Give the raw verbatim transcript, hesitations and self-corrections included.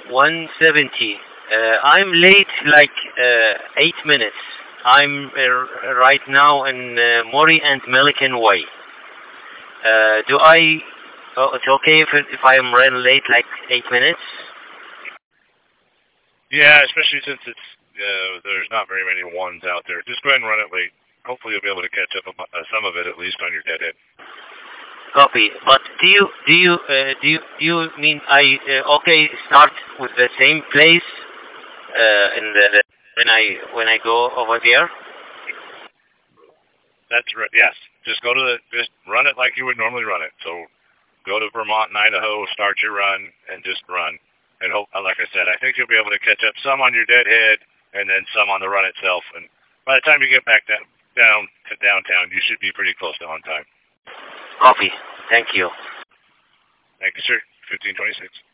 one seventy. Uh, I'm late like uh, eight minutes. I'm uh, right now in uh, Mori and Milliken Way. Uh, do I? Oh, it's okay if if I am running late like eight minutes. Yeah, especially since it's uh, there's not very many ones out there. Just go ahead and run it late. Hopefully you'll be able to catch up uh, some of it at least on your deadhead. Copy. But do you do you uh, do you do you mean I uh, okay start with the same place uh, in the, the when I when I go over there? That's right. Yes. Just go to the just run it like you would normally run it. So go to Vermont and Idaho, start your run, and just run. And hope, like I said, I think you'll be able to catch up some on your deadhead and then some on the run itself. And by the time you get back down, down to downtown, you should be pretty close to on time. Copy. Thank you. Thank you, sir. fifteen twenty-six.